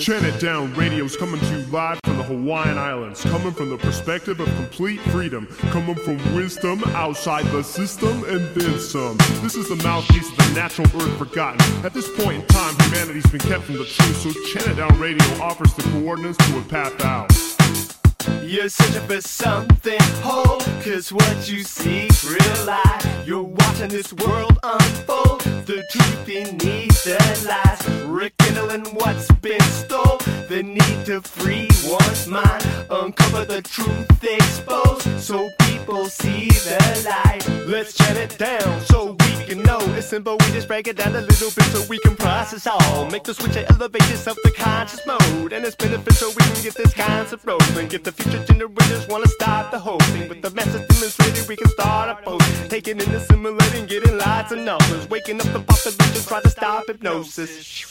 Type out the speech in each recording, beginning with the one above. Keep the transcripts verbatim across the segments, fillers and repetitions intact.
Chant It Down Radio's coming to you live from the Hawaiian Islands, coming from the perspective of complete freedom, coming from wisdom outside the system and then some. This is the mouthpiece of the natural earth forgotten. At this point in time, humanity's been kept from the truth, so Chant It Down Radio offers the coordinates to a path out. You're searching for something whole, cause what you see real life. You're watching this world unfold, the truth beneath the lies. Rekindling what's been stole, the need to free one's mind. Uncover the truth exposed, so people see the light. Let's chant it down, so we can know. It's simple, we just break it down a little bit so we can process all. Make the switch and elevate yourself to conscious mode. And it's beneficial we can get this concept rolling. Get the future generators wanna start the whole thing. With the message demonstrated, we can start a post. Taking in, assimilating, getting lots of numbers. Waking up the population, try to stop hypnosis.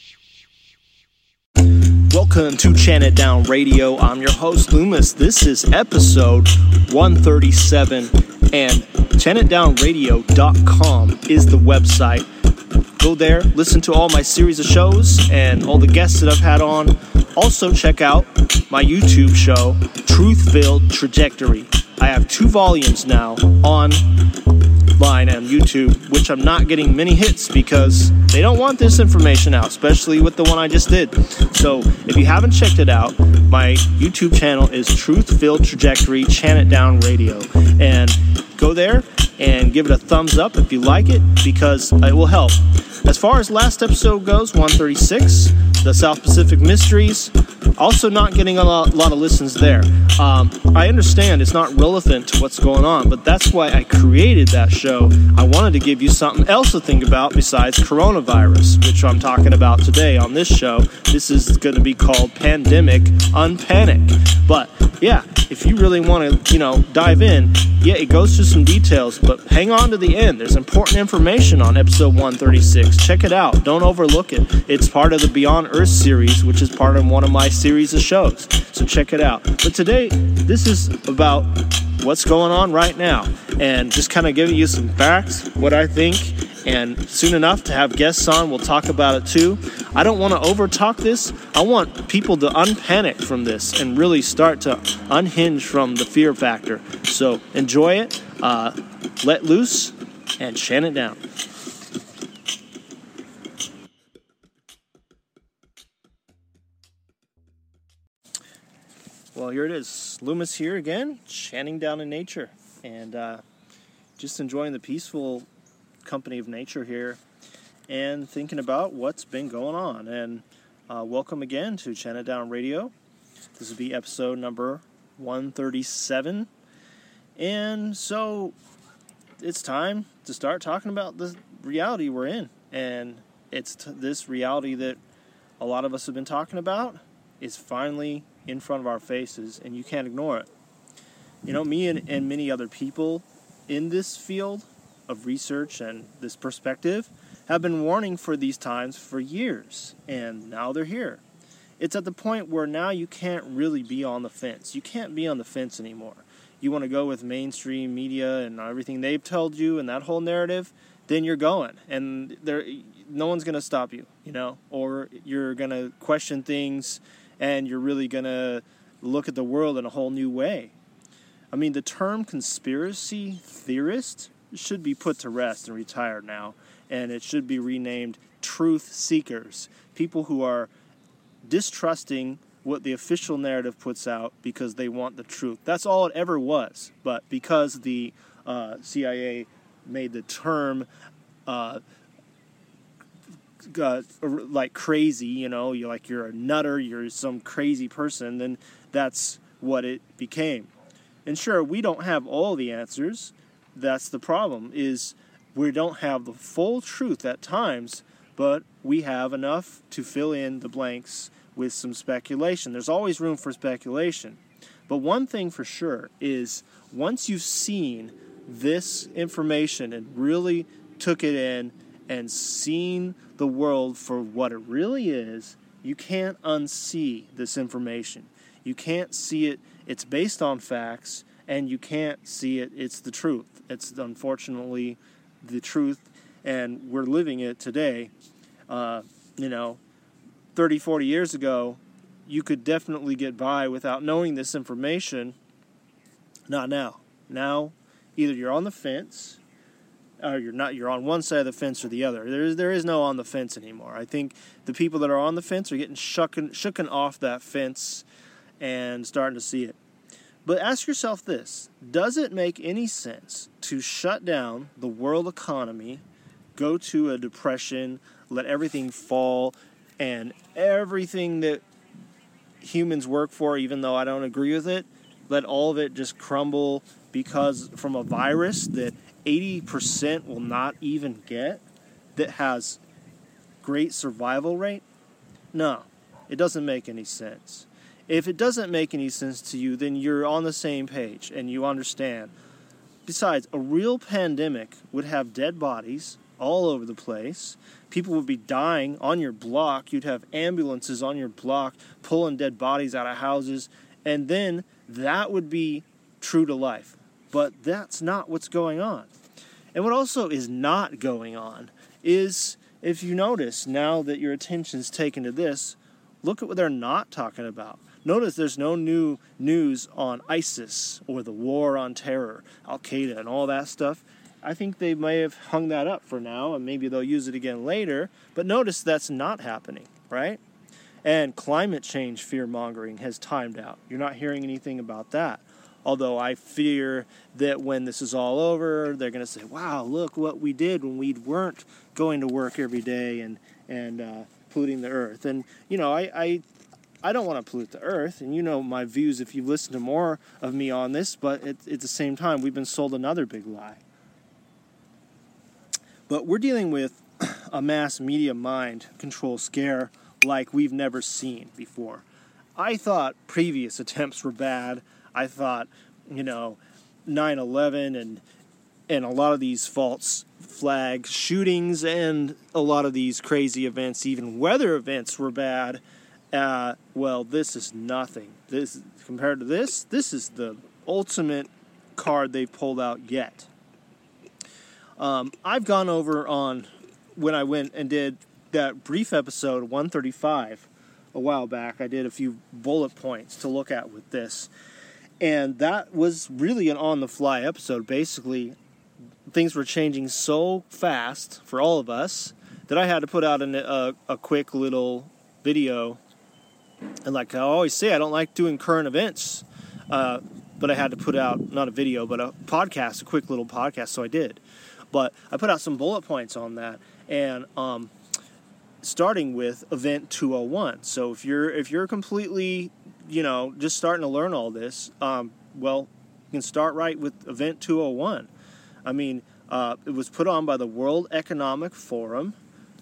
Welcome to Chant It Down Radio. I'm your host, Loomis. This is episode one thirty-seven, and chant it down radio dot com is the website. Go there, listen to all my series of shows and all the guests that I've had on. Also, check out my YouTube show, Truth-Filled Trajectory. I have two volumes now online on YouTube, which I'm not getting many hits because they don't want this information out, especially with the one I just did. So if you haven't checked it out, my YouTube channel is Truth-Filled Trajectory, Chant It Down Radio. And go there and give it a thumbs up if you like it, because it will help. As far as last episode goes, one thirty-six, the South Pacific Mysteries, also not getting a lot, lot of listens there. Um, I understand it's not relevant to what's going on, but that's why I created that show. I wanted to give you something else to think about besides coronavirus, which I'm talking about today on this show. This is going to be called Pandemic Unpanic. But yeah, if you really want to, you know, dive in, yeah, it goes through some details, but hang on to the end. There's important information on episode one thirty-six. Check it out. Don't overlook it. It's part of the Beyond Earth series, which is part of one of my series of shows. So check it out. But today, this is about what's going on right now, and just kind of giving you some facts, what I think, and soon enough to have guests on, we'll talk about it too. I don't want to over-talk this. I want people to unpanic from this and really start to unhinge from the fear factor. So enjoy it, uh, let loose, and chant it down. Well, here it is. Loomis here again, chanting down in nature, and uh, just enjoying the peaceful company of nature here and thinking about what's been going on. And uh, welcome again to Chant It Down Radio. This will be episode number one thirty-seven. And so it's time to start talking about the reality we're in. And it's t- this reality that a lot of us have been talking about is finally in front of our faces, and you can't ignore it. You know, me and, and many other people in this field of research and this perspective have been warning for these times for years, and now they're here. It's at the point where now you can't really be on the fence. You can't be on the fence anymore. You want to go with mainstream media and everything they've told you and that whole narrative, then you're going, and there, no one's going to stop you, you know, or you're going to question things, and you're really going to look at the world in a whole new way. I mean, the term conspiracy theorist should be put to rest and retired now, and it should be renamed truth seekers, people who are distrusting what the official narrative puts out because they want the truth. That's all it ever was, but because the uh, C I A made the term uh, Uh, like crazy, you know, you're like you're a nutter, you're some crazy person, then that's what it became. And sure, we don't have all the answers. That's the problem, is we don't have the full truth at times, but we have enough to fill in the blanks with some speculation. There's always room for speculation. But one thing for sure is once you've seen this information and really took it in and seen the world for what it really is, you can't unsee this information. You can't see it. It's based on facts, and you can't see it. It's the truth. It's unfortunately the truth, and we're living it today. Uh, you know, thirty, forty years ago, you could definitely get by without knowing this information. Not now. Now, either you're on the fence, or you're not. You're on one side of the fence or the other. There is there is no on the fence anymore. I think the people that are on the fence are getting shooken, shooken off that fence and starting to see it. But ask yourself this: does it make any sense to shut down the world economy, go to a depression, let everything fall, and everything that humans work for, even though I don't agree with it, let all of it just crumble because from a virus that eighty percent will not even get, that has great survival rate? No, it doesn't make any sense. If it doesn't make any sense to you, then you're on the same page and you understand. Besides, a real pandemic would have dead bodies all over the place. People would be dying on your block. You'd have ambulances on your block pulling dead bodies out of houses. And then that would be true to life. But that's not what's going on. And what also is not going on is, if you notice, now that your attention's taken to this, look at what they're not talking about. Notice there's no new news on ISIS or the war on terror, Al-Qaeda and all that stuff. I think they may have hung that up for now, and maybe they'll use it again later. But notice that's not happening, right? And climate change fear-mongering has timed out. You're not hearing anything about that. Although I fear that when this is all over, they're going to say, wow, look what we did when we weren't going to work every day and, and uh, polluting the earth. And, you know, I, I, I don't want to pollute the earth. And you know my views if you've listened to more of me on this. But at, at the same time, we've been sold another big lie. But we're dealing with a mass media mind control scare like we've never seen before. I thought previous attempts were bad. I thought, you know, nine eleven and and a lot of these false flag shootings and a lot of these crazy events, even weather events, were bad. Uh, well, this is nothing. This compared to this, this is the ultimate card they've pulled out yet. Um, I've gone over on when I went and did that brief episode one thirty-five a while back. I did a few bullet points to look at with this. And that was really an on-the-fly episode. Basically, things were changing so fast for all of us that I had to put out an, a, a quick little video. And like I always say, I don't like doing current events. Uh, but I had to put out, not a video, but a podcast, a quick little podcast, so I did. But I put out some bullet points on that, and um, starting with Event two oh one. So if you're if you're completely, you know, just starting to learn all this, um, well, you can start right with Event two oh one. I mean, uh, it was put on by the World Economic Forum,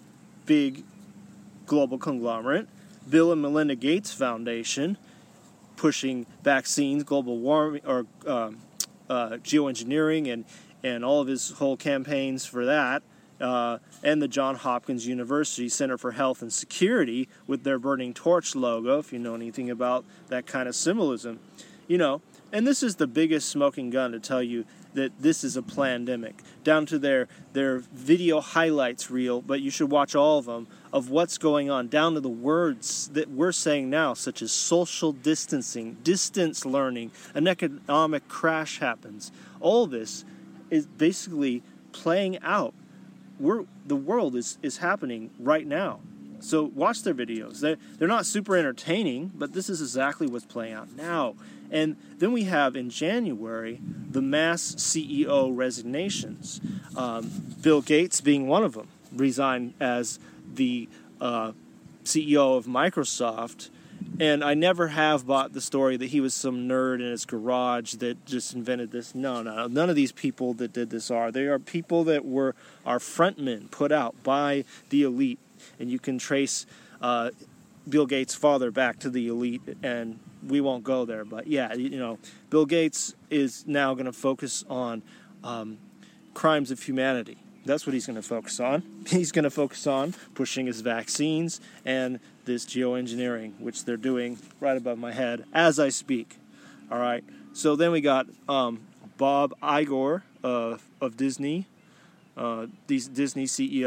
big global conglomerate, Bill and Melinda Gates Foundation, pushing vaccines, global warming, or uh, uh, geoengineering, and and all of his whole campaigns for that, uh, and the Johns Hopkins University Center for Health and Security with their burning torch logo, if you know anything about that kind of symbolism. You know, and this is the biggest smoking gun to tell you that this is a plandemic, down to their, their video highlights reel, but you should watch all of them, of what's going on, down to the words that we're saying now, such as social distancing, distance learning, an economic crash happens. All this is basically playing out. We're, the world is, is happening right now. So watch their videos. They're, they're not super entertaining, but this is exactly what's playing out now. And then we have in January the mass C E O resignations. Um, Bill Gates being one of them, resigned as the uh, C E O of Microsoft. And I never have bought the story that he was some nerd in his garage that just invented this. No, no, none of these people that did this are. They are people that were are frontmen put out by the elite. And you can trace uh, Bill Gates' father back to the elite, and we won't go there. But yeah, you know, Bill Gates is now going to focus on um, crimes of humanity. That's what he's going to focus on. He's going to focus on pushing his vaccines and this geoengineering, which they're doing right above my head as I speak. All right. So then we got um, Bob Iger uh, of Disney, uh, Disney C E O.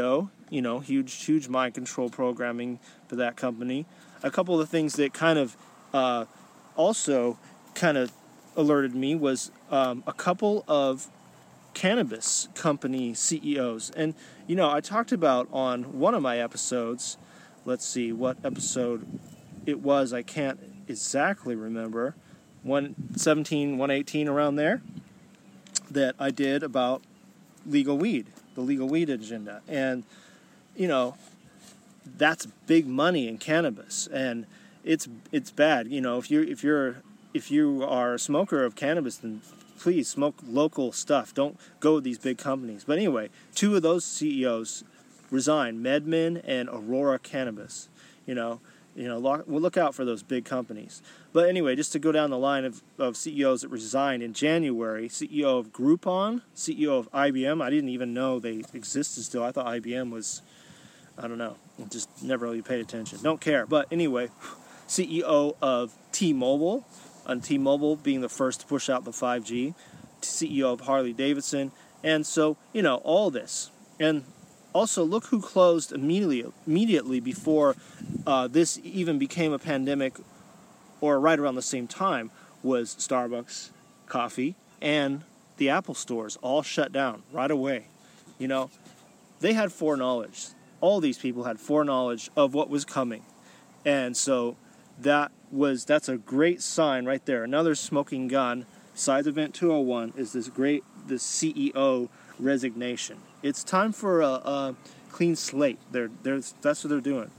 you know, huge, huge mind control programming for that company. A couple of things that kind of uh, also kind of alerted me was um, a couple of cannabis company C E Os. And, you know, I talked about on one of my episodes, let's see what episode it was, I can't exactly remember, one seventeen, one eighteen, around there, that I did about legal weed, the legal weed agenda. And, you know, that's big money in cannabis, and it's it's bad. You know, if you if you're if you are a smoker of cannabis, then please smoke local stuff. Don't go with these big companies. But anyway, two of those C E Os resigned, MedMen and Aurora Cannabis. You know, you know, look, we'll look out for those big companies. But anyway, just to go down the line of, of C E Os that resigned in January, C E O of Groupon, C E O of I B M. I didn't even know they existed still. I thought I B M was, I don't know, just never really paid attention. Don't care. But anyway, C E O of T-Mobile, and T-Mobile being the first to push out the five G, C E O of Harley-Davidson, and so, you know, all this. And also, look who closed immediately immediately before uh, this even became a pandemic, or right around the same time, was Starbucks, coffee, and the Apple stores all shut down right away. You know, they had foreknowledge. All these people had foreknowledge of what was coming. And so that was that's a great sign right there. Another smoking gun, besides Event two oh one, is this great this C E O resignation. It's time for a, a clean slate. They're, they're, that's what they're doing.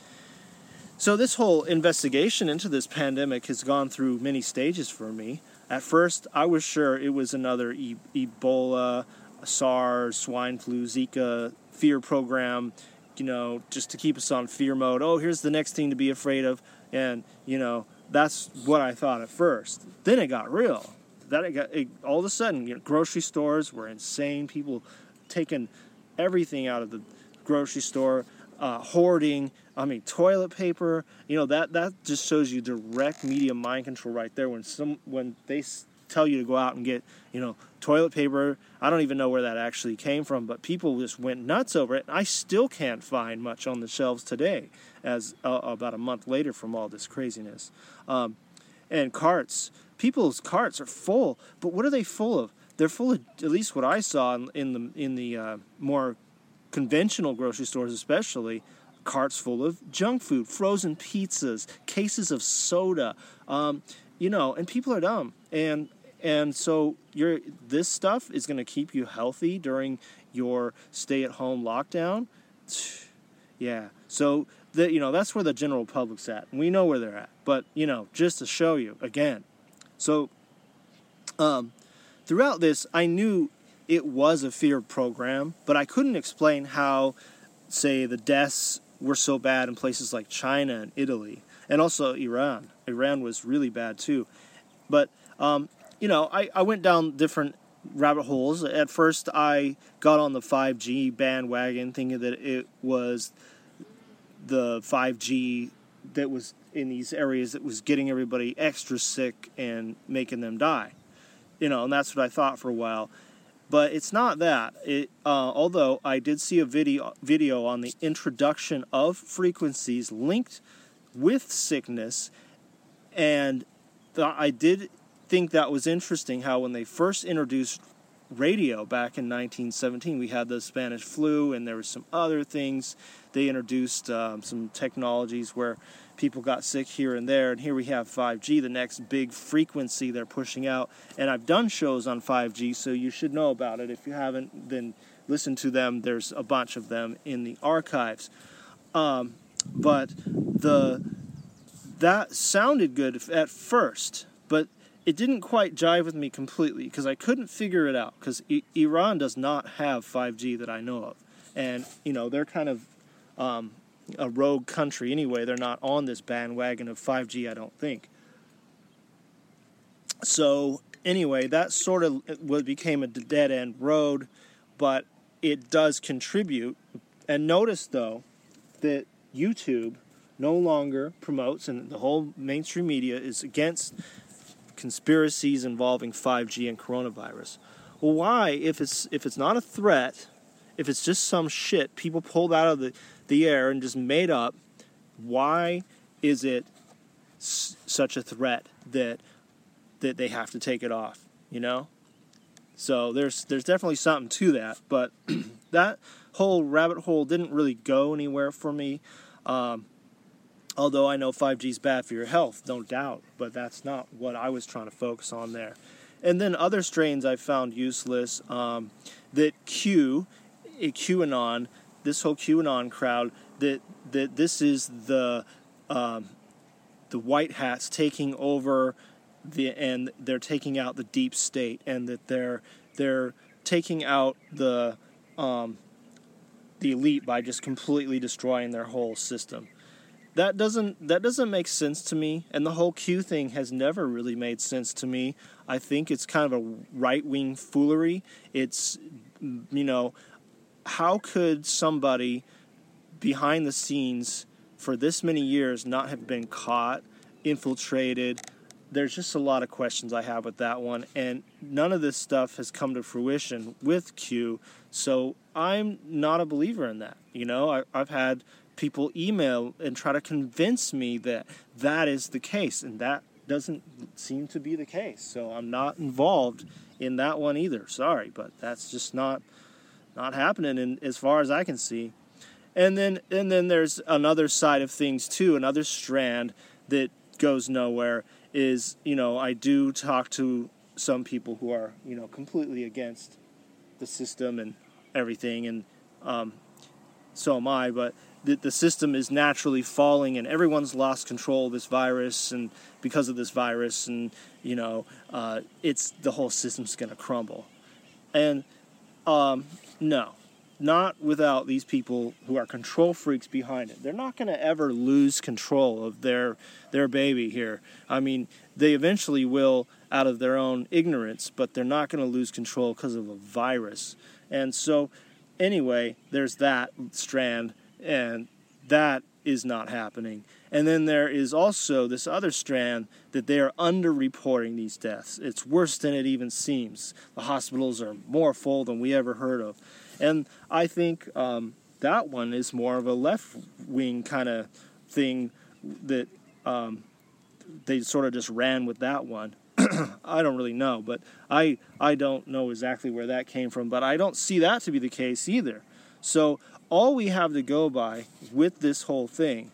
So this whole investigation into this pandemic has gone through many stages for me. At first, I was sure it was another e- Ebola, SARS, swine flu, Zika fear program, you know, just to keep us on fear mode. Oh, here's the next thing to be afraid of. And, you know, that's what I thought at first. Then it got real. That it got it, all of a sudden, you know, grocery stores were insane. People taking everything out of the grocery store, uh, hoarding. I mean, toilet paper. You know, that that just shows you direct media mind control right there. When some when they s- tell you to go out and get, you know, toilet paper. I don't even know where that actually came from, but people just went nuts over it. I still can't find much on the shelves today, as uh, about a month later from all this craziness. Um, and carts. People's carts are full, but what are they full of? They're full of, at least what I saw in, in the in the uh, more conventional grocery stores especially, carts full of junk food, frozen pizzas, cases of soda, um, you know, and people are dumb. And and so you're, this stuff is going to keep you healthy during your stay-at-home lockdown. Yeah, so the, you know, that's where the general public's at. We know where they're at, but, you know, just to show you, again. So, um, throughout this, I knew it was a fear program, but I couldn't explain how, say, the deaths were so bad in places like China and Italy, and also Iran. Iran was really bad, too. But, um, you know, I, I went down different rabbit holes. At first, I got on the five G bandwagon, thinking that it was the five G that was in these areas that was getting everybody extra sick and making them die. You know, and that's what I thought for a while. But it's not that. It, uh, although I did see a video video on the introduction of frequencies linked with sickness, and th- I did think that was interesting how when they first introduced radio back in nineteen seventeen, we had the Spanish flu, and there were some other things. They introduced um, some technologies where people got sick here and there, and here we have five G, the next big frequency they're pushing out. And I've done shows on five G, so you should know about it. If you haven't, then listen to them. There's a bunch of them in the archives. Um, but the that sounded good at first, but it didn't quite jive with me completely because I couldn't figure it out, because I- Iran does not have five G that I know of. And, you know, they're kind of um, a rogue country anyway. They're not on this bandwagon of five G, I don't think. So, anyway, that sort of what became a dead-end road, but it does contribute. And notice, though, that YouTube no longer promotes, and the whole mainstream media is against conspiracies involving five G and coronavirus. Well, why, if it's if it's not a threat, if it's just some shit people pulled out of the, the air and just made up, why is it s- such a threat that that they have to take it off, you know? So there's there's definitely something to that, but that whole rabbit hole didn't really go anywhere for me. Um, although I know five G is bad for your health, no doubt, but that's not what I was trying to focus on there. And then other strains I found useless, um, that Q, QAnon, this whole QAnon crowd, that that this is the um, the white hats taking over the and they're taking out the deep state, and that they're they're taking out the um, the elite by just completely destroying their whole system. That doesn't that doesn't make sense to me, and the whole Q thing has never really made sense to me. I think it's kind of a right-wing foolery. It's, you know, how could somebody behind the scenes for this many years not have been caught, infiltrated? There's just a lot of questions I have with that one, and none of this stuff has come to fruition with Q, so I'm not a believer in that. You know, I, I've had people email and try to convince me that that is the case, and that doesn't seem to be the case, so I'm not involved in that one either. Sorry, but that's just not not happening in, as far as I can see. And then and then there's another side of things too, another strand that goes nowhere is, you know, I do talk to some people who are, you know, completely against the system and everything, and um, so am I, but the, the system is naturally falling, and everyone's lost control of this virus, and because of this virus, and, you know, uh, it's the whole system's going to crumble. And um, no. Not without these people who are control freaks behind it. They're not going to ever lose control of their their baby here. I mean, they eventually will out of their own ignorance, but they're not going to lose control because of a virus. And so, anyway, there's that strand, and that is not happening. And then there is also this other strand that they are underreporting these deaths. It's worse than it even seems. The hospitals are more full than we ever heard of. And I think um, that one is more of a left-wing kind of thing that um, they sort of just ran with that one. I don't really know, but I I don't know exactly where that came from, but I don't see that to be the case either. So all we have to go by with this whole thing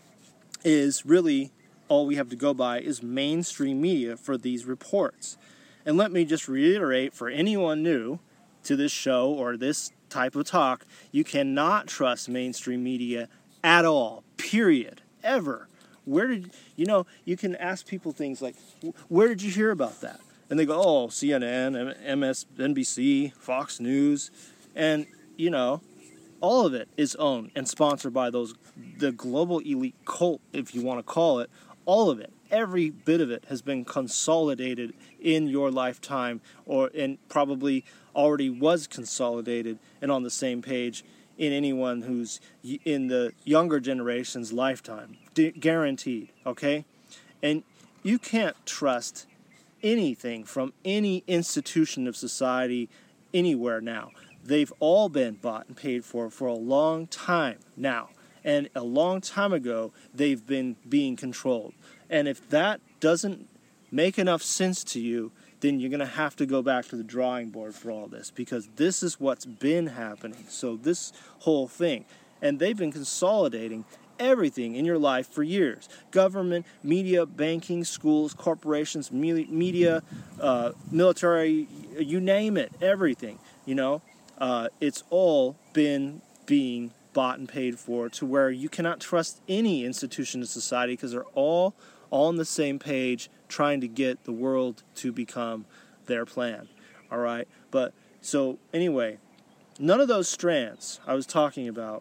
is really all we have to go by is mainstream media for these reports. And let me just reiterate for anyone new to this show or this type of talk, you cannot trust mainstream media at all, period, ever. Where did, you know, you can ask people things like, where did you hear about that? And they go, oh, C N N, M S N B C, Fox News, and, you know, all of it is owned and sponsored by those, the global elite cult, if you want to call it. All of it, every bit of it has been consolidated in your lifetime, or and probably already was consolidated and on the same page in anyone who's in the younger generation's lifetime. D- guaranteed, okay? And you can't trust anything from any institution of society anywhere now. They've all been bought and paid for for a long time now. And a long time ago, they've been being controlled. And if that doesn't make enough sense to you, then you're going to have to go back to the drawing board for all this, because this is what's been happening. So this whole thing, and they've been consolidating everything in your life for years. Government, media, banking, schools, corporations, media, uh, military, you name it, everything, you know. Uh, it's all been being bought and paid for to where you cannot trust any institution of society because they're all all on the same page trying to get the world to become their plan. All right? But so anyway, none of those strands I was talking about,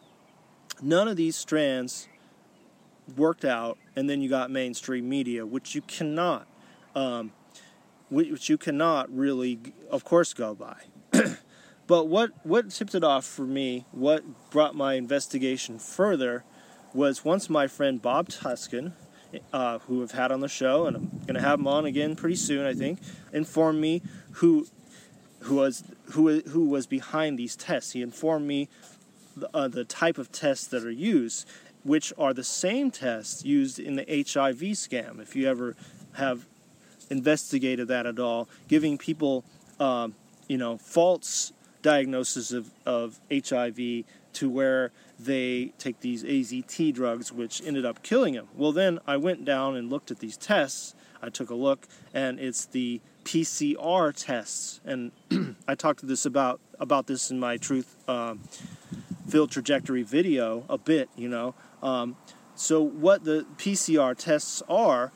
none of these strands worked out, and then you got mainstream media, which you cannot um, which you cannot really, of course, go by. But what, what tipped it off for me, what brought my investigation further, was once my friend Bob Tuskin, uh, who I've had on the show, and I'm going to have him on again pretty soon, I think, informed me who who was who who was behind these tests. He informed me the, uh, the type of tests that are used, which are the same tests used in the H I V scam. If you ever have investigated that at all, giving people, um, you know, false diagnosis of, of H I V to where they take these A Z T drugs, which ended up killing him. Well, then I went down and looked at these tests. I took a look, and it's the P C R tests. And I talked to this about, about this in my Truth um, Field Trajectory video a bit, you know. Um, so what the P C R tests are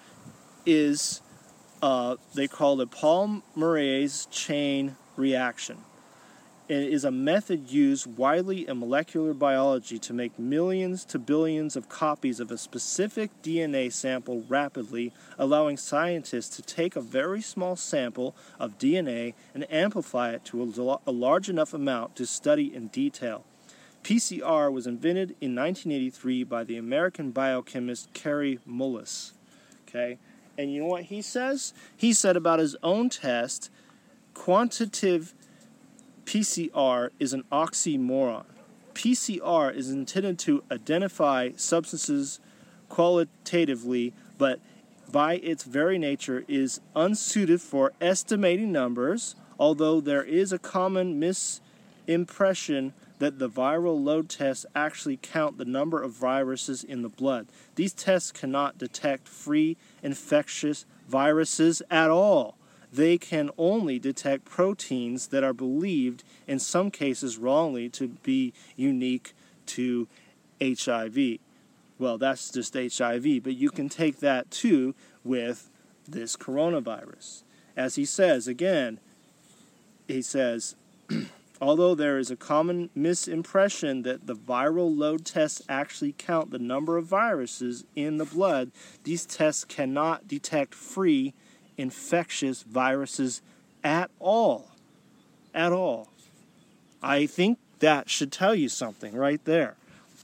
is uh, they call it polymerase chain reaction. It is a method used widely in molecular biology to make millions to billions of copies of a specific D N A sample rapidly, allowing scientists to take a very small sample of D N A and amplify it to a, a large enough amount to study in detail. P C R was invented in nineteen eighty-three by the American biochemist Kary Mullis. Okay, and you know what he says? He said about his own test, quantitative P C R is an oxymoron. P C R is intended to identify substances qualitatively, but by its very nature is unsuited for estimating numbers, although there is a common misimpression that the viral load tests actually count the number of viruses in the blood. These tests cannot detect free infectious viruses at all. They can only detect proteins that are believed, in some cases wrongly, to be unique to H I V. Well, that's just H I V, but you can take that too with this coronavirus. As he says, again, he says, although there is a common misimpression that the viral load tests actually count the number of viruses in the blood, these tests cannot detect free infectious viruses at all. At all. I think that should tell you something right there.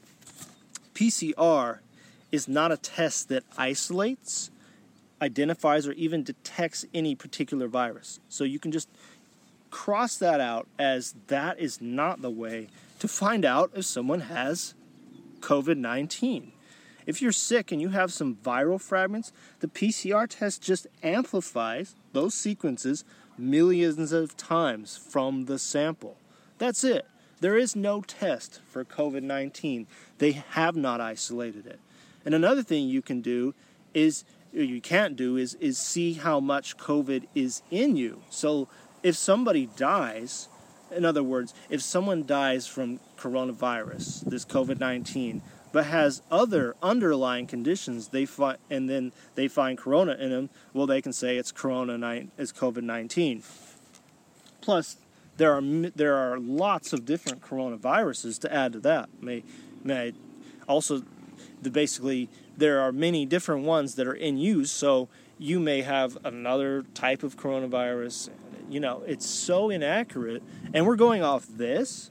P C R is not a test that isolates, identifies, or even detects any particular virus. So you can just cross that out, as that is not the way to find out if someone has covid nineteen. If you're sick and you have some viral fragments, the P C R test just amplifies those sequences millions of times from the sample. That's it. There is no test for covid nineteen. They have not isolated it. And another thing you can do is, or you can't do, is, is see how much COVID is in you. So if somebody dies, in other words, if someone dies from coronavirus, this covid nineteen, but has other underlying conditions, they find, and then they find corona in them, well, they can say it's corona, it's covid nineteen. Plus, there are there are lots of different coronaviruses to add to that. May may also, the basically there are many different ones that are in use. So you may have another type of coronavirus. You know, it's so inaccurate, and we're going off this.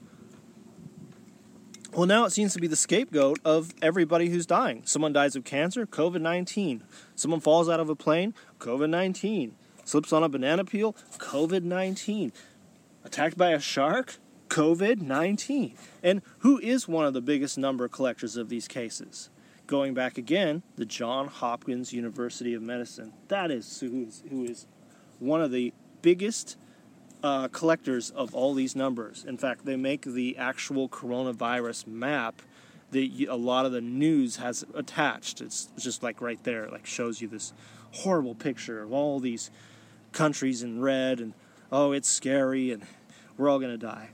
Well, now it seems to be the scapegoat of everybody who's dying. Someone dies of cancer, covid nineteen. Someone falls out of a plane, covid nineteen. Slips on a banana peel, covid nineteen. Attacked by a shark, covid nineteen. And who is one of the biggest number collectors of these cases? Going back again, the Johns Hopkins University of Medicine. That is who is, who is one of the biggest Uh, collectors of all these numbers. In fact, they make the actual coronavirus map that you, a lot of the news has attached. It's just like right there, it like shows you this horrible picture of all these countries in red, and oh, it's scary, and we're all going to die.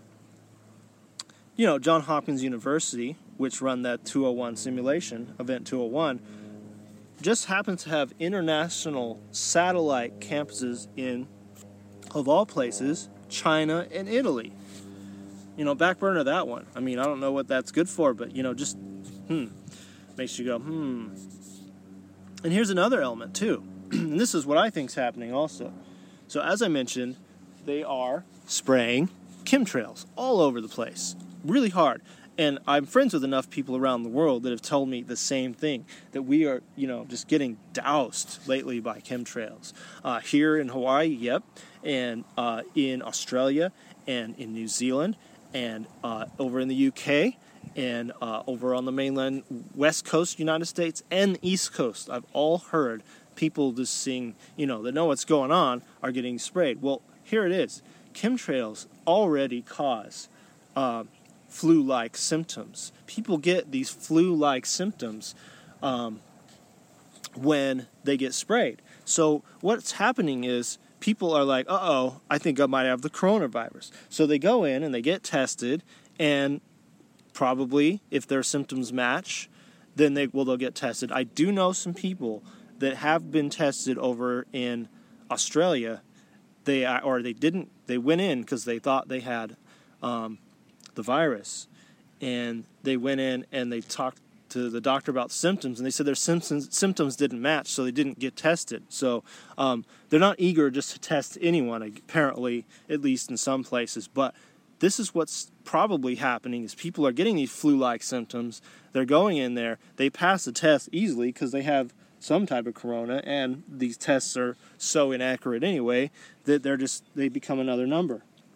You know, Johns Hopkins University, which run that two oh one simulation, Event two oh one, just happens to have international satellite campuses in, of all places, China and Italy. You know, back burner that one. I mean, I don't know what that's good for, but, you know, just, hmm, makes you go, hmm. And here's another element, too. And this is what I think is happening also. So, as I mentioned, they are spraying chemtrails all over the place. Really hard. And I'm friends with enough people around the world that have told me the same thing, that we are, you know, just getting doused lately by chemtrails. Uh, here in Hawaii, yep, and uh, in Australia, and in New Zealand, and uh, over in the U K, and uh, over on the mainland west coast United States, and the east coast. I've all heard people just seeing, you know, that know what's going on are getting sprayed. Well, here it is. Chemtrails already cause Uh, flu-like symptoms. People get these flu-like symptoms um, when they get sprayed. So what's happening is people are like, uh-oh, I think I might have the coronavirus. So they go in and they get tested, and probably if their symptoms match, then they well they'll get tested. I do know some people that have been tested over in Australia. They or they didn't. They went in because they thought they had Um, the virus, and they went in and they talked to the doctor about symptoms, and they said their symptoms symptoms didn't match, so they didn't get tested. So um, they're not eager just to test anyone, apparently, at least in some places. But this is what's probably happening: is people are getting these flu-like symptoms. They're going in there, they pass the test easily because they have some type of corona, and these tests are so inaccurate anyway that they're just they become another number.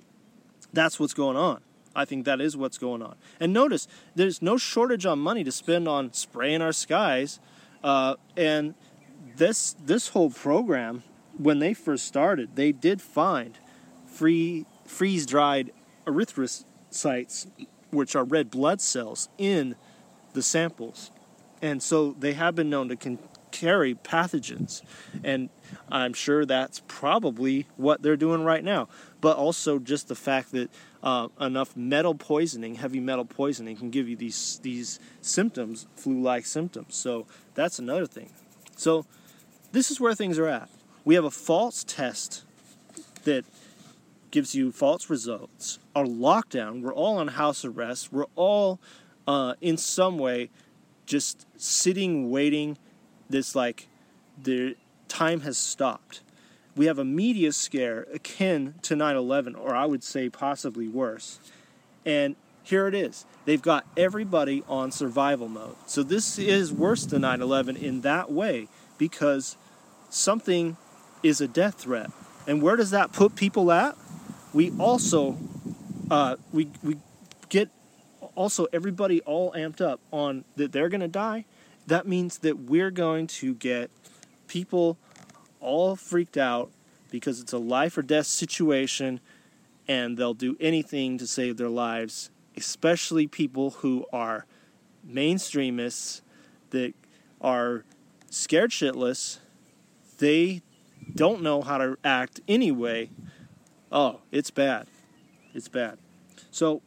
That's what's going on. I think that is what's going on. And notice, there's no shortage on money to spend on spraying our skies. Uh, and this this whole program, when they first started, they did find free freeze-dried erythrocytes, which are red blood cells, in the samples. And so they have been known to con- carry pathogens. And I'm sure that's probably what they're doing right now. But also just the fact that uh, enough metal poisoning, heavy metal poisoning, can give you these these symptoms, flu-like symptoms. So that's another thing. So this is where things are at. We have a false test that gives you false results. Our lockdown, we're all on house arrest. We're all uh, in some way just sitting, waiting. This like the time has stopped. We have a media scare akin to nine eleven, or I would say possibly worse. And here it is. They've got everybody on survival mode. So this is worse than nine eleven in that way, because something is a death threat. And where does that put people at? We also, uh, we we get also everybody all amped up on that they're going to die. That means that we're going to get people all freaked out because it's a life or death situation, and they'll do anything to save their lives, especially people who are mainstreamists that are scared shitless. They don't know how to act anyway. Oh, it's bad. It's bad. So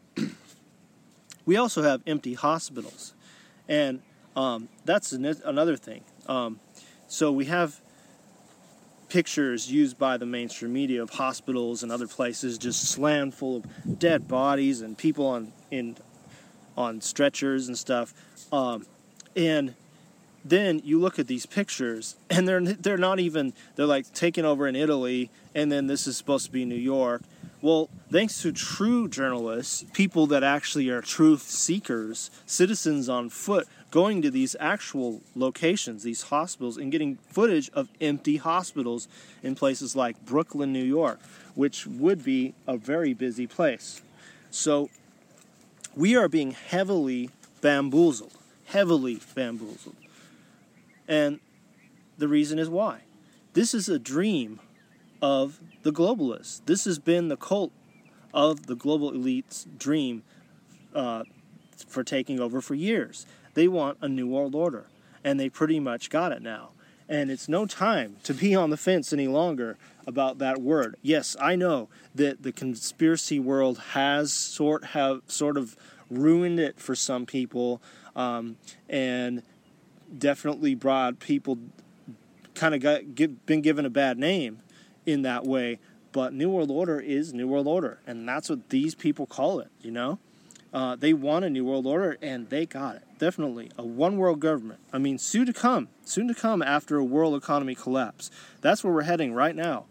we also have empty hospitals, and um, that's an- another thing. Um, so we have pictures used by the mainstream media of hospitals and other places just slammed full of dead bodies and people on in on stretchers and stuff. Um, and then you look at these pictures, and they're they're not even they're like taken over in Italy, and then this is supposed to be New York. Well, thanks to true journalists, people that actually are truth seekers, citizens on foot, going to these actual locations, these hospitals, and getting footage of empty hospitals in places like Brooklyn, New York, which would be a very busy place. So we are being heavily bamboozled, heavily bamboozled. And the reason is why. This is a dream of the globalists. This has been the cult of the global elite's dream uh, for taking over for years. They want a new world order, and they pretty much got it now. And it's no time to be on the fence any longer about that word. Yes, I know that the conspiracy world has sort have sort of ruined it for some people, um, and definitely brought people kind of got give, been given a bad name in that way. But New World Order is New World Order, and that's what these people call it, you know? Uh, they want a New World Order, and they got it. Definitely. A one-world government. I mean, soon to come. Soon to come after a world economy collapse. That's where we're heading right now.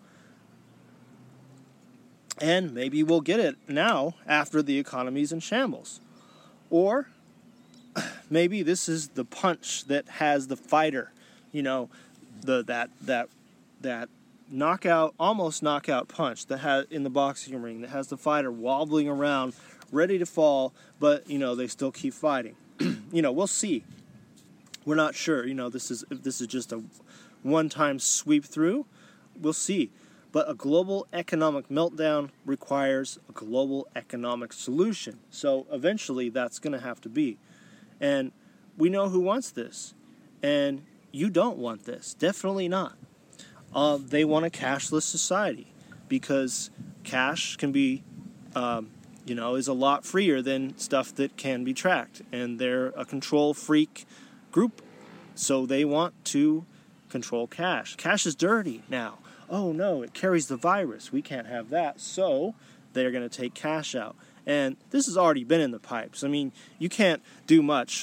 And maybe we'll get it now after the economy's in shambles. Or maybe this is the punch that has the fighter, you know, the that that that knockout, almost knockout punch that has in the boxing ring that has the fighter wobbling around, ready to fall, but you know they still keep fighting. You know, we'll see. We're not sure. You know, this is if this is just a one-time sweep through. We'll see. But a global economic meltdown requires a global economic solution. So eventually, that's going to have to be. And we know who wants this, and you don't want this. Definitely not. Uh, they want a cashless society because cash can be, um, you know, is a lot freer than stuff that can be tracked. And they're a control freak group. So they want to control cash. Cash is dirty now. Oh, no, it carries the virus. We can't have that. So they're going to take cash out. And this has already been in the pipes. I mean, you can't do much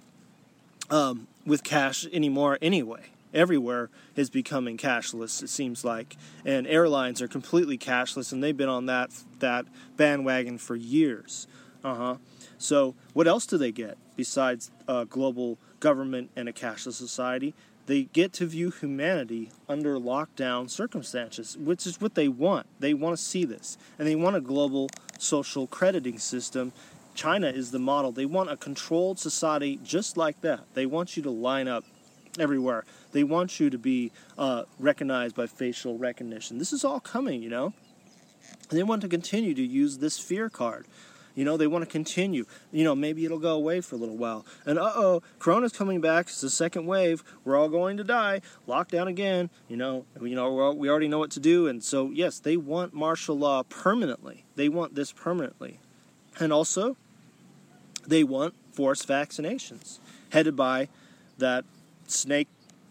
um, with cash anymore anyway. Everywhere is becoming cashless, it seems like. And airlines are completely cashless, and they've been on that that bandwagon for years. Uh-huh. So what else do they get besides uh, global government and a cashless society? They get to view humanity under lockdown circumstances, which is what they want. They want to see this. And they want a global social crediting system. China is the model. They want a controlled society just like that. They want you to line up everywhere. They want you to be uh, recognized by facial recognition. This is all coming, you know. And they want to continue to use this fear card. You know, they want to continue. You know, maybe it'll go away for a little while. And uh-oh, Corona's coming back. It's the second wave. We're all going to die. Lockdown again. You know, you know, we're all, we already know what to do. And so, yes, they want martial law permanently. They want this permanently. And also, they want forced vaccinations headed by that snake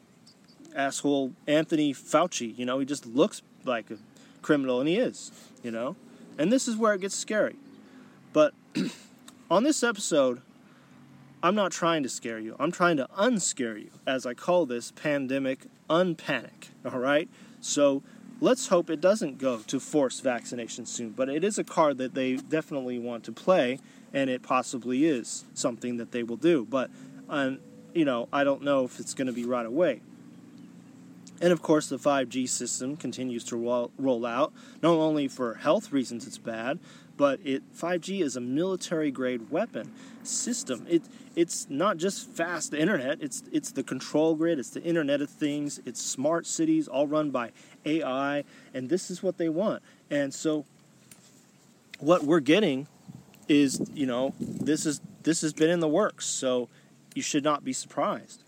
asshole Anthony Fauci. You know, he just looks like a criminal, and he is, you know. And this is where it gets scary. But on this episode, I'm not trying to scare you. I'm trying to unscare you, as I call this pandemic unpanic, all right? So let's hope it doesn't go to forced vaccination soon. But it is a card that they definitely want to play, and it possibly is something that they will do. But, um, you know, I don't know if it's going to be right away. And, of course, the five G system continues to roll, roll out. Not only for health reasons it's bad, but it five G is a military-grade weapon system. It It's not just fast internet. It's it's the control grid. It's the Internet of Things. It's smart cities all run by A I. And this is what they want. And so what we're getting is, you know, this is this has been in the works. So you should not be surprised.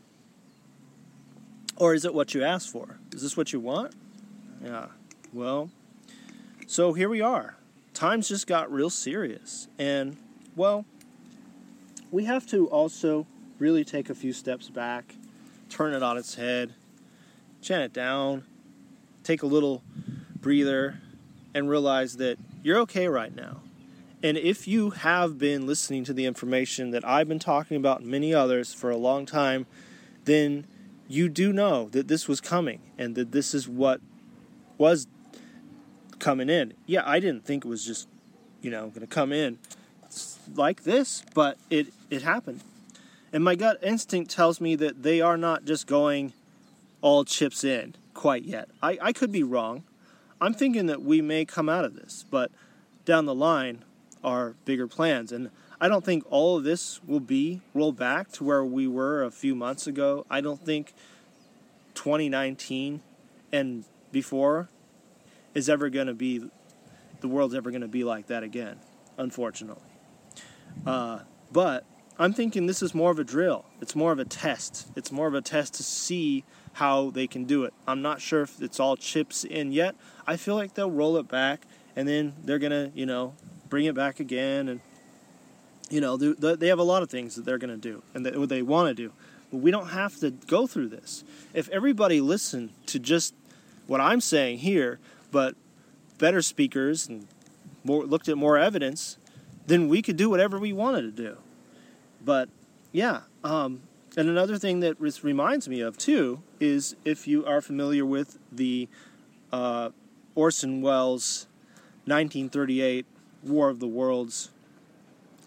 Or is it what you asked for? Is this what you want? Yeah. Well, so here we are. Times just got real serious. And, well, we have to also really take a few steps back, turn it on its head, chant it down, take a little breather, and realize that you're okay right now. And if you have been listening to the information that I've been talking about and many others for a long time, then you do know that this was coming and that this is what was coming in. Yeah, I didn't think it was just, you know, going to come in like this, but it, it happened. And my gut instinct tells me that they are not just going all chips in quite yet. I, I could be wrong. I'm thinking that we may come out of this, but down the line are bigger plans. And I don't think all of this will be rolled back to where we were a few months ago. I don't think twenty nineteen and before is ever going to be, the world's ever going to be like that again, unfortunately. Uh, but I'm thinking this is more of a drill. It's more of a test. It's more of a test to see how they can do it. I'm not sure if it's all chips in yet. I feel like they'll roll it back, and then they're going to, you know, bring it back again, and you know, they have a lot of things that they're going to do and that they want to do. But we don't have to go through this. If everybody listened to just what I'm saying here, but better speakers and more, looked at more evidence, then we could do whatever we wanted to do. But, yeah. Um, and another thing that this reminds me of, too, is if you are familiar with the uh, Orson Welles nineteen thirty-eight War of the Worlds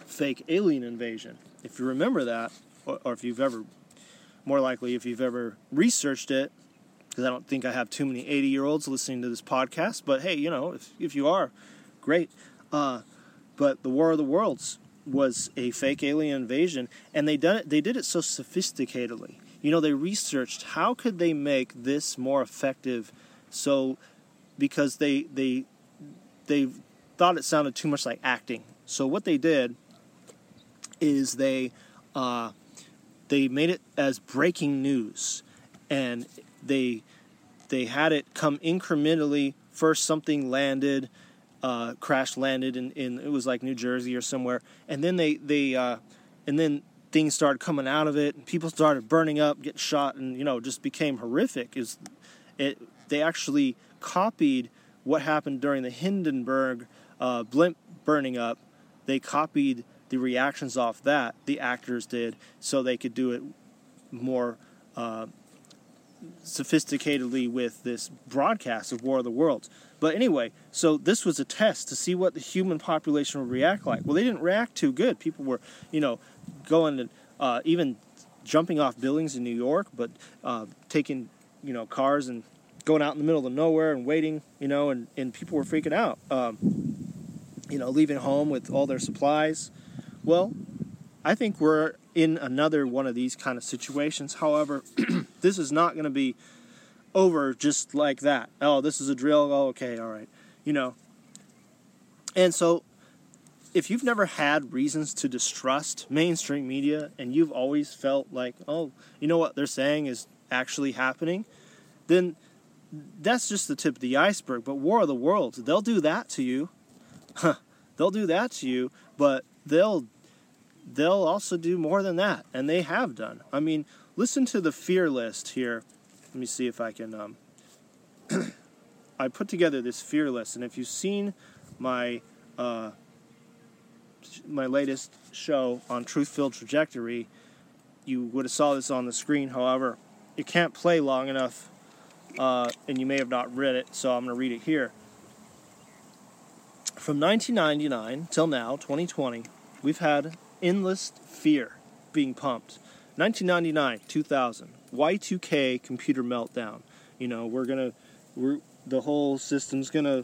fake alien invasion. If you remember that, or, or if you've ever, more likely if you've ever researched it, because I don't think I have too many eighty-year-olds listening to this podcast, but hey, you know, if, if you are, great. Uh, but the War of the Worlds was a fake alien invasion, and they done it, they did it so sophisticatedly. You know, they researched how could they make this more effective, so because they they they thought it sounded too much like acting. So what they did is they uh, they made it as breaking news, and they they had it come incrementally. First, something landed, uh, crash landed in, in it was like New Jersey or somewhere, and then they they uh, and then things started coming out of it, and people started burning up, getting shot, and you know just became horrific. Is it? They actually copied what happened during the Hindenburg uh, blimp burning up. They copied the reactions off that, the actors did, so they could do it more uh, sophisticatedly with this broadcast of War of the Worlds. But anyway, so this was a test to see what the human population would react like. Well, they didn't react too good. People were, you know, going and uh, even jumping off buildings in New York, but uh, taking, you know, cars and going out in the middle of nowhere and waiting, you know, and, and people were freaking out. Um, you know, leaving home with all their supplies. Well, I think we're in another one of these kind of situations. However, this is not going to be over just like that. Oh, this is a drill. Oh, okay, all right. You know. And so, if you've never had reasons to distrust mainstream media, and you've always felt like, oh, you know what they're saying is actually happening, then that's just the tip of the iceberg. But War of the Worlds, they'll do that to you. They'll do that to you, but they'll they'll also do more than that, and they have done. I mean, listen to the fear list here. Let me see if I can. Um, I put together this fear list, and if you've seen my uh, my latest show on Truth-Filled Trajectory, you would have saw this on the screen. However, it can't play long enough, uh, and you may have not read it, so I'm going to read it here. From nineteen ninety-nine till now, twenty twenty, we've had endless fear being pumped. nineteen ninety-nine, two thousand, Y two K computer meltdown. You know, we're gonna, we're the whole system's gonna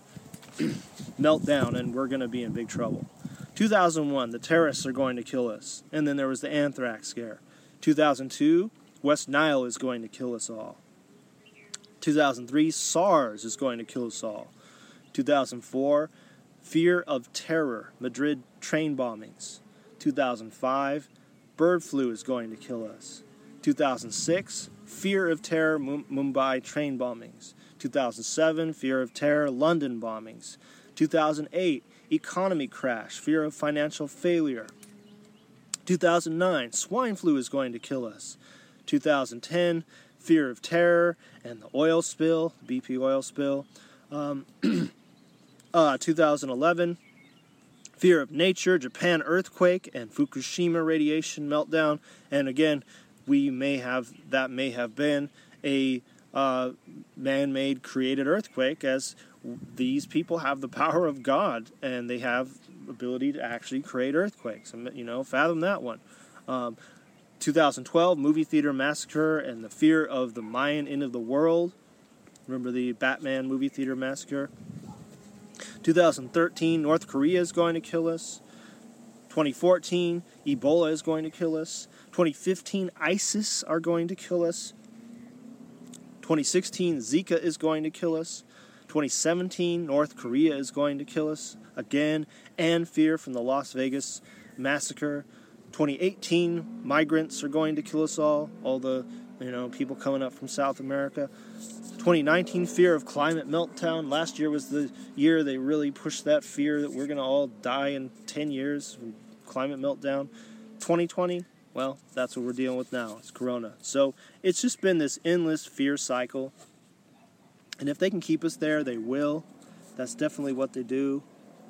melt down, and we're gonna be in big trouble. two thousand one, the terrorists are going to kill us, and then there was the anthrax scare. two thousand two, West Nile is going to kill us all. two thousand three, SARS is going to kill us all. two thousand four, fear of terror, Madrid train bombings. two thousand five, bird flu is going to kill us. two thousand six, fear of terror, Mumbai train bombings. two thousand seven, fear of terror, London bombings. two thousand eight, economy crash, fear of financial failure. two thousand nine, swine flu is going to kill us. two thousand ten, fear of terror and the oil spill, B P oil spill. Um, uh, two thousand eleven, fear of nature, Japan earthquake, and Fukushima radiation meltdown. And again, we may have, that may have been a uh, man-made created earthquake, as these people have the power of God, and they have ability to actually create earthquakes. And, you know, fathom that one. Um, two thousand twelve, movie theater massacre and the fear of the Mayan end of the world. Remember the Batman movie theater massacre? two thousand thirteen, North Korea is going to kill us. twenty fourteen, Ebola is going to kill us. twenty fifteen, ISIS are going to kill us. twenty sixteen, Zika is going to kill us. twenty seventeen, North Korea is going to kill us again, and fear from the Las Vegas massacre. twenty eighteen, migrants are going to kill us all, all the, you know, people coming up from South America. twenty nineteen, fear of climate meltdown. Last year was the year they really pushed that fear that we're going to all die in ten years from climate meltdown. twenty twenty, well, that's what we're dealing with now. It's Corona. So it's just been this endless fear cycle. And if they can keep us there, they will. That's definitely what they do.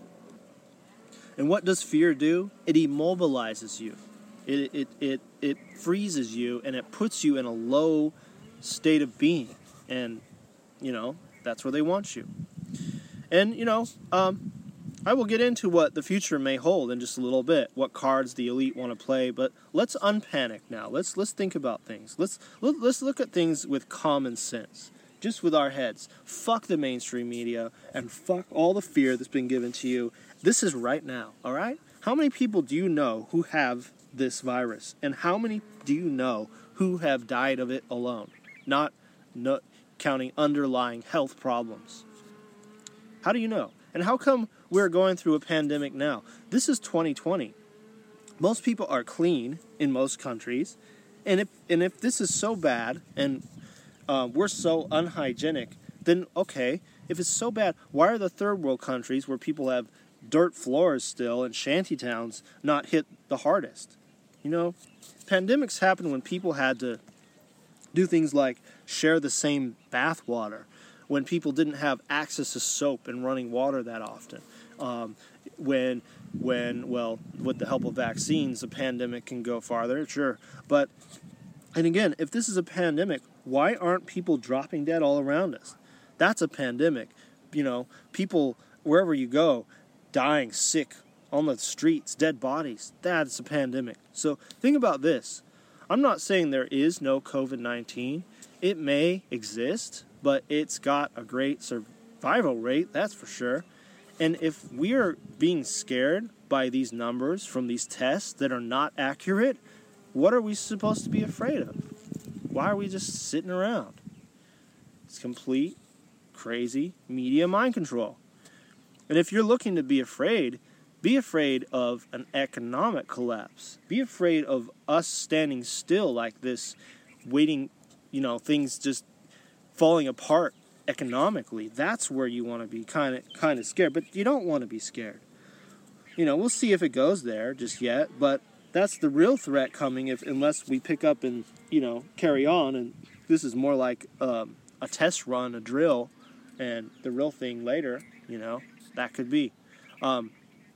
And what does fear do? It immobilizes you. It it it it freezes you, and it puts you in a low state of being. And, you know, that's where they want you. And, you know, um, I will get into what the future may hold in just a little bit, what cards the elite want to play, but let's unpanic now. Let's let's think about things. Let's let, let's look at things with common sense, just with our heads. Fuck the mainstream media and fuck all the fear that's been given to you. This is right now, all right? How many people do you know who have this virus, and how many do you know who have died of it alone, not no, counting underlying health problems? How do you know? And how come we're going through a pandemic now? This is twenty twenty. Most people are clean in most countries. And if and if this is so bad and uh, we're so unhygienic, then okay, if it's so bad, why are the third world countries where people have dirt floors still and shanty towns not hit the hardest? You know, pandemics happen when people had to do things like share the same bath water, when people didn't have access to soap and running water that often. Um, when, when, well, with the help of vaccines, the pandemic can go farther, sure. But, and again, if this is a pandemic, why aren't people dropping dead all around us? That's a pandemic. You know, people, wherever you go, dying, sick, on the streets, dead bodies. That's a pandemic. So think about this. I'm not saying there is no covid nineteen. It may exist, but it's got a great survival rate, that's for sure. And if we are being scared by these numbers from these tests that are not accurate, what are we supposed to be afraid of? Why are we just sitting around? It's complete, crazy media mind control. And if you're looking to be afraid, be afraid of an economic collapse. Be afraid of us standing still like this, waiting, you know, things just falling apart economically. That's where you want to be kind of kind of scared, but you don't want to be scared. You know, we'll see if it goes there just yet, but that's the real threat coming if unless we pick up and, you know, carry on, and this is more like um, a test run, a drill, and the real thing later, you know, that could be. Um,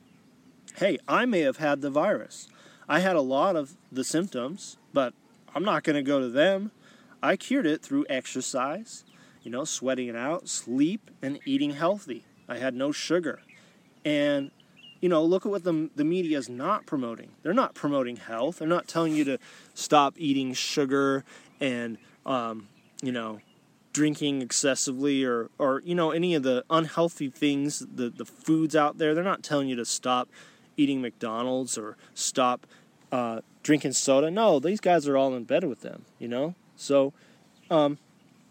hey, I may have had the virus. I had a lot of the symptoms, but I'm not going to go to them. I cured it through exercise, you know, sweating it out, sleep, and eating healthy. I had no sugar. And, you know, look at what the, the media is not promoting. They're not promoting health. They're not telling you to stop eating sugar and, um, you know, drinking excessively or, or, you know, any of the unhealthy things, the, the foods out there. They're not telling you to stop eating McDonald's or stop uh, drinking soda. No, these guys are all in bed with them, you know? So, um,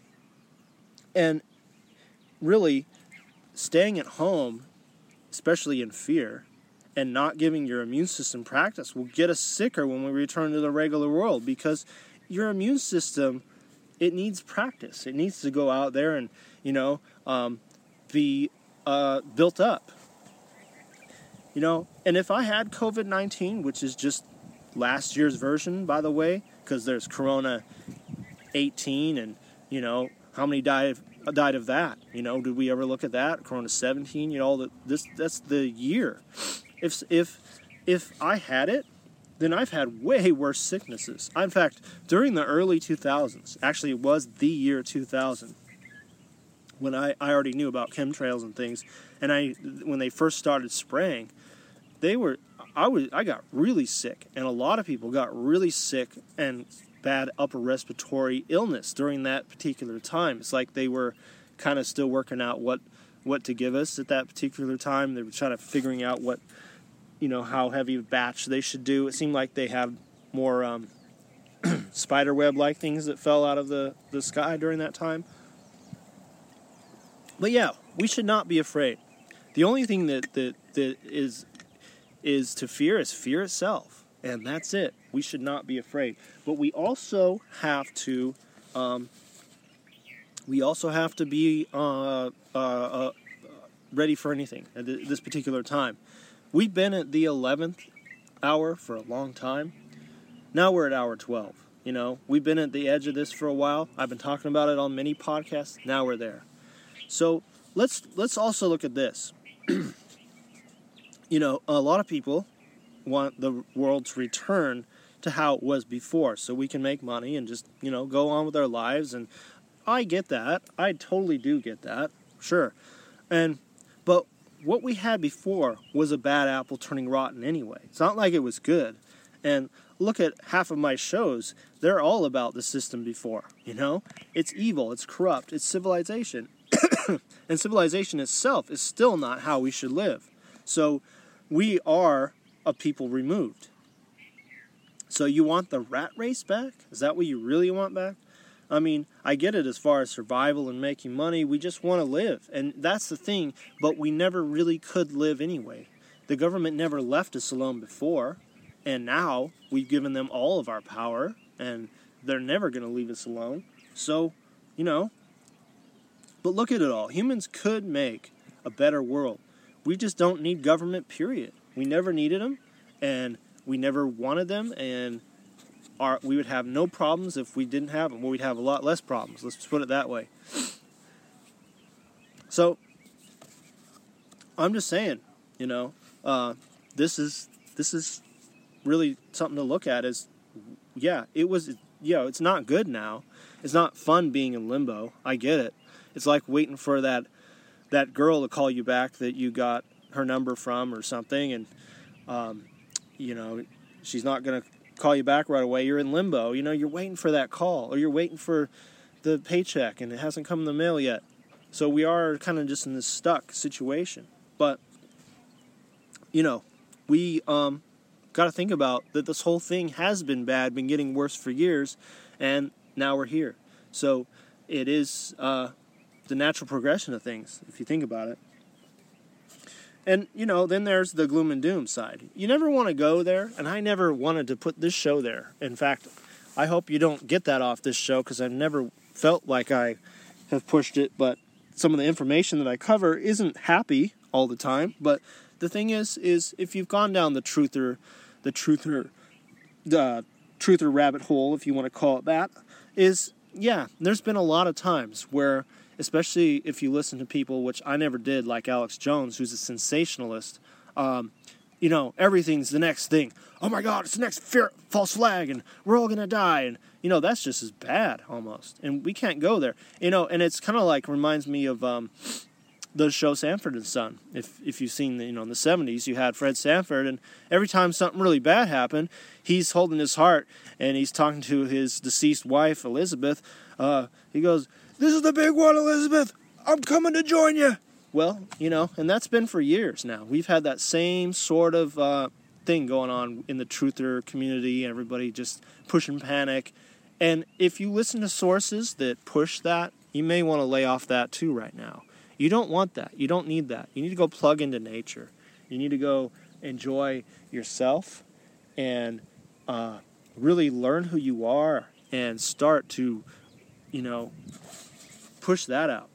and really, staying at home, especially in fear, and not giving your immune system practice will get us sicker when we return to the regular world, because your immune system, it needs practice. It needs to go out there and, you know, um, be uh, built up. You know, and if I had covid nineteen, which is just last year's version, by the way, because there's Corona eighteen, and, you know, how many died of, died of that? You know, did we ever look at that? Corona seventeen, you know, the, this that's the year. If if if I had it, then I've had way worse sicknesses. In fact, during the early two thousands, actually it was the year two thousand, when I, I already knew about chemtrails and things, and I when they first started spraying, they were I was I got really sick, and a lot of people got really sick and bad upper respiratory illness during that particular time. It's like they were kind of still working out what what to give us at that particular time. They were trying to figuring out what, you know, how heavy a batch they should do. It seemed like they had more um, spider web-like things that fell out of the, the sky during that time. But yeah, we should not be afraid. The only thing that, that, that is is to fear is fear itself, and that's it. We should not be afraid. But we also have to um, we also have to be uh, uh, uh, ready for anything at this particular time. We've been at the eleventh hour for a long time. Now we're at hour twelve. You know, we've been at the edge of this for a while. I've been talking about it on many podcasts. Now we're there. So let's let's also look at this. You know, a lot of people want the world to return to how it was before, so we can make money and just, you know, go on with our lives. And I get that. I totally do get that. Sure. And but what we had before was a bad apple turning rotten anyway. It's not like it was good. And look at half of my shows. They're all about the system before, you know? It's evil, it's corrupt, it's civilization. And civilization itself is still not how we should live. So we are a people removed. So you want the rat race back? Is that what you really want back? I mean, I get it as far as survival and making money. We just want to live. And that's the thing. But we never really could live anyway. The government never left us alone before. And now we've given them all of our power. And they're never going to leave us alone. So, you know. But look at it all. Humans could make a better world. We just don't need government, period. We never needed them. And we never wanted them. And Our, we would have no problems if we didn't have them. Well, we'd have a lot less problems. Let's just put it that way. So, I'm just saying, you know, uh, this is this is really something to look at. Is yeah, it was. Yeah, it's not good now. It's not fun being in limbo. I get it. It's like waiting for that that girl to call you back that you got her number from or something, and um, you know, she's not gonna call you back right away. You're in limbo. You know, you're waiting for that call, or you're waiting for the paycheck and it hasn't come in the mail yet. So we are kind of just in this stuck situation. But you know, we um got to think about that this whole thing has been bad, been getting worse for years, and now we're here. So it is uh the natural progression of things if you think about it. And, you know, then there's the gloom and doom side. You never want to go there, and I never wanted to put this show there. In fact, I hope you don't get that off this show, because I've never felt like I have pushed it, but some of the information that I cover isn't happy all the time. But the thing is, is if you've gone down the truther, the truther, the truther rabbit hole, if you want to call it that, is, yeah, there's been a lot of times where, especially if you listen to people, which I never did, like Alex Jones, who's a sensationalist, um, you know, everything's the next thing. Oh my God, it's the next fear, false flag, and we're all going to die. And, you know, that's just as bad, almost. And we can't go there. You know, and it's kind of like, reminds me of um, the show Sanford and Son. If if you've seen, the, you know, in the seventies, you had Fred Sanford, and every time something really bad happened, he's holding his heart, and he's talking to his deceased wife, Elizabeth. Uh, he goes, "This is the big one, Elizabeth. I'm coming to join you." Well, you know, and that's been for years now. We've had that same sort of uh, thing going on in the truther community, and everybody just pushing panic. And if you listen to sources that push that, you may want to lay off that too right now. You don't want that. You don't need that. You need to go plug into nature. You need to go enjoy yourself and uh, really learn who you are and start to, you know, push that out.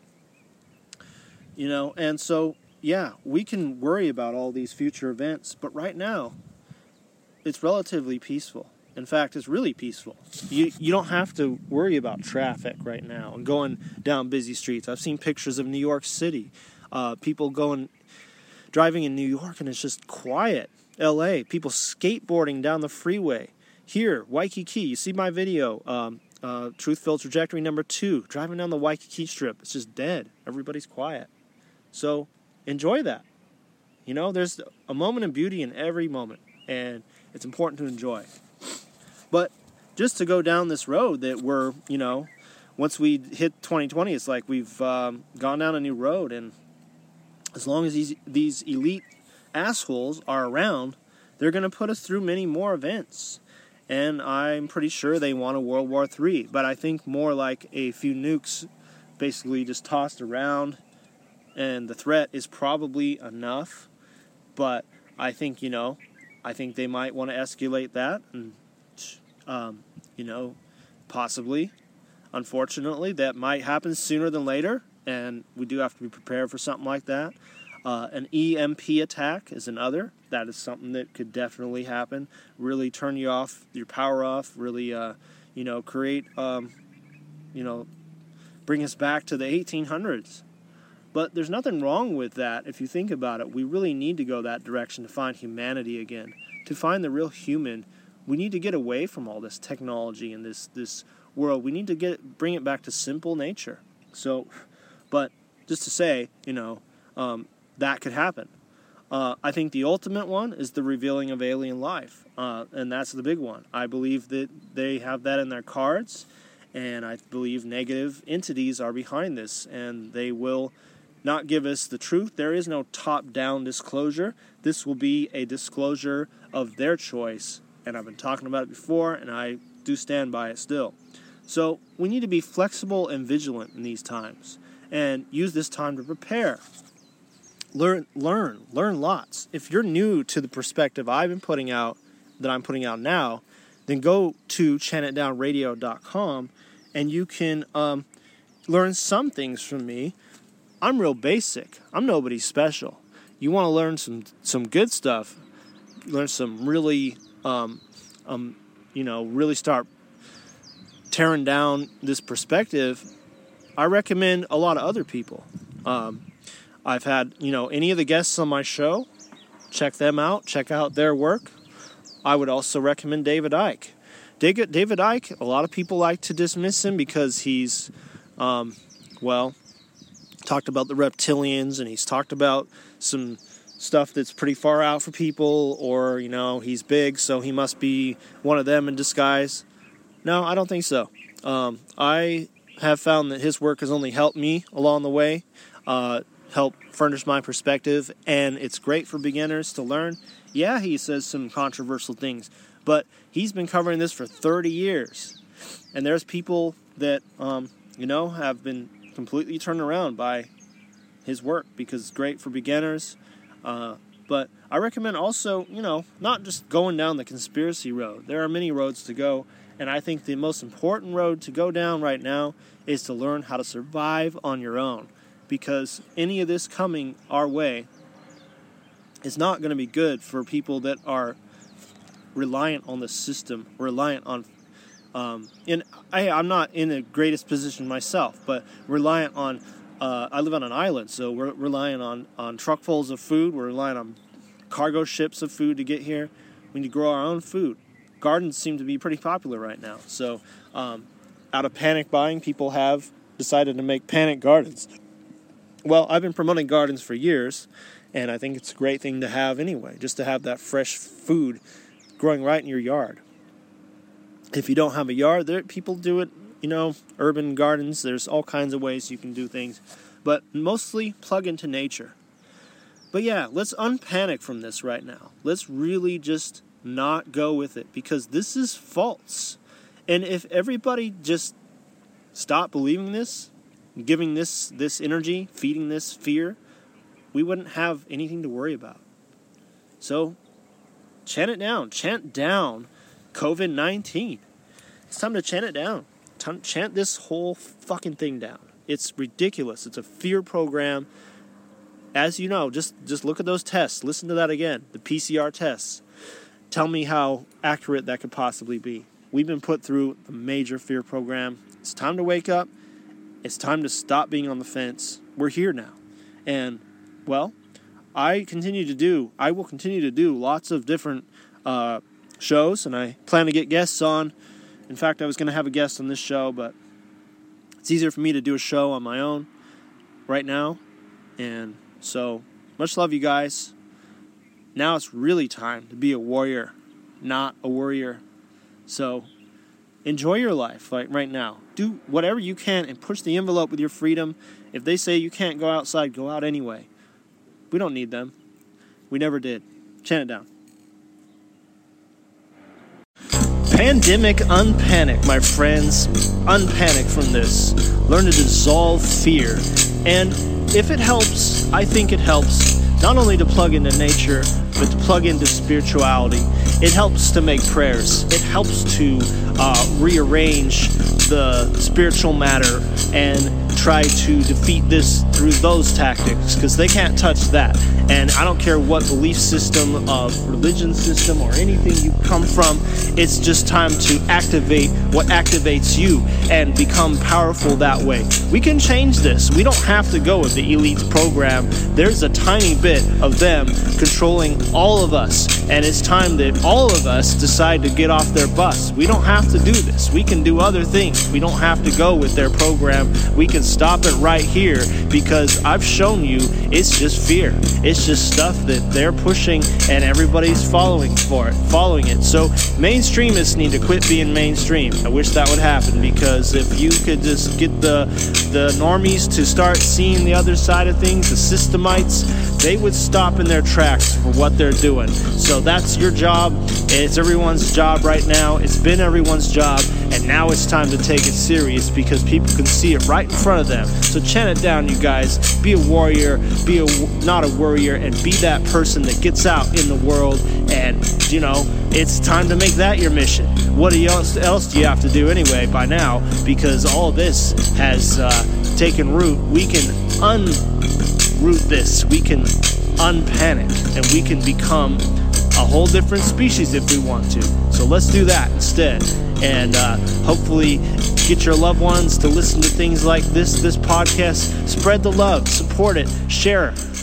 You know, and so, yeah, we can worry about all these future events, but right now, it's relatively peaceful. In fact, it's really peaceful. You you don't have to worry about traffic right now and going down busy streets. I've seen pictures of New York City, uh, people going, driving in New York, and it's just quiet. L A, people skateboarding down the freeway. Here, Waikiki, you see my video, um, uh, Truth-Filled Trajectory number two, driving down the Waikiki Strip. It's just dead. Everybody's quiet. So enjoy that. You know, there's a moment of beauty in every moment, and it's important to enjoy. But just to go down this road that we're, you know, once we hit twenty twenty, it's like we've um, gone down a new road, and as long as these, these elite assholes are around, they're going to put us through many more events. And I'm pretty sure they want a World War Three, but I think more like a few nukes basically just tossed around, and the threat is probably enough. But I think, you know, I think they might want to escalate that, and, um, you know, possibly, unfortunately, that might happen sooner than later, and we do have to be prepared for something like that. Uh, an E M P attack is another. That is something that could definitely happen. Really turn you off, your power off, really, uh, you know, create, um, you know, bring us back to the eighteen hundreds. But there's nothing wrong with that if you think about it. We really need to go that direction to find humanity again, to find the real human. We need to get away from all this technology and this this world. We need to get bring it back to simple nature. So, but just to say, you know, um, that could happen. Uh, I think the ultimate one is the revealing of alien life, uh, and that's the big one. I believe that they have that in their cards, and I believe negative entities are behind this, and they will not give us the truth. There is no top-down disclosure. This will be a disclosure of their choice, and I've been talking about it before, and I do stand by it still. So we need to be flexible and vigilant in these times, and use this time to prepare. Learn, learn, learn lots. If you're new to the perspective I've been putting out, that I'm putting out now, then go to chant it down radio dot com and you can um, learn some things from me. I'm real basic. I'm nobody special. You want to learn some some good stuff, learn some really, um, um, you know, really start tearing down this perspective, I recommend a lot of other people. Um, I've had, you know, any of the guests on my show, check them out, check out their work. I would also recommend David Icke. David, David Icke, a lot of people like to dismiss him because he's, um, well, talked about the reptilians, and he's talked about some stuff that's pretty far out for people, or, you know, he's big, so he must be one of them in disguise. No, I don't think so. Um, I have found that his work has only helped me along the way, uh, help furnish my perspective, and it's great for beginners to learn. Yeah, he says some controversial things, but he's been covering this for thirty years, and there's people that, um, you know, have been completely turned around by his work because it's great for beginners. Uh, but I recommend also, you know, not just going down the conspiracy road. There are many roads to go, and I think the most important road to go down right now is to learn how to survive on your own, because any of this coming our way is not going to be good for people that are reliant on the system, reliant on, um, and I, I'm not in the greatest position myself, but reliant on, uh, I live on an island, so we're relying on, on truckfuls of food, we're relying on cargo ships of food to get here. We need to grow our own food. Gardens seem to be pretty popular right now, so um, out of panic buying, people have decided to make panic gardens. Well, I've been promoting gardens for years, and I think it's a great thing to have anyway, just to have that fresh food growing right in your yard. If you don't have a yard, there people do it, you know, urban gardens. There's all kinds of ways you can do things, but mostly plug into nature. But yeah, let's unpanic from this right now. Let's really just not go with it, because this is false. And if everybody just stopped believing this, giving this this energy, feeding this fear, we wouldn't have anything to worry about. So, chant it down. Chant down covid nineteen. It's time to chant it down. Time, chant this whole fucking thing down. It's ridiculous. It's a fear program. As you know, just, just look at those tests. Listen to that again. The P C R tests. Tell me how accurate that could possibly be. We've been put through the major fear program. It's time to wake up. It's time to stop being on the fence. We're here now. And, well, I continue to do, I will continue to do lots of different uh, shows, and I plan to get guests on. In fact, I was going to have a guest on this show, but it's easier for me to do a show on my own right now. And so, much love, you guys. Now it's really time to be a warrior, not a worrier. So, enjoy your life like right now. Do whatever you can and push the envelope with your freedom. If they say you can't go outside, go out anyway. We don't need them. We never did. Chant it down. Pandemic unpanic, my friends. Unpanic from this. Learn to dissolve fear. And if it helps, I think it helps not only to plug into nature, but to plug into spirituality. It helps to make prayers. It helps to uh, rearrange the spiritual matter and try to defeat this through those tactics, because they can't touch that. And I don't care what belief system, of religion system, or anything you come from, it's just time to activate what activates you and become powerful that way. We can change this. We don't have to go with the elite's program. There's a tiny bit of them controlling all of us, and it's time that all of us decide to get off their bus. We don't have to do this. We can do other things. We don't have to go with their program. We can stop it right here, because I've shown you it's just fear. It's just stuff that they're pushing and everybody's following for it, following it. So mainstreamists need to quit being mainstream. I wish that would happen, because if you could just get the the normies to start seeing the other side of things, the systemites, they would stop in their tracks for what they're doing. So that's your job. It's everyone's job right now. It's been everyone's job, and now it's time to take it serious, because people can see it right in front of them. So chant it down, you guys. Be a warrior, be a not a worrier, and be that person that gets out in the world. And you know, it's time to make that your mission. What else else do you have to do anyway by now? Because all this has uh, taken root. We can unroot this. We can unpanic, and we can become a whole different species if we want to. So let's do that instead, and uh, hopefully get your loved ones to listen to things like this, this podcast. Spread the love, support it, share it.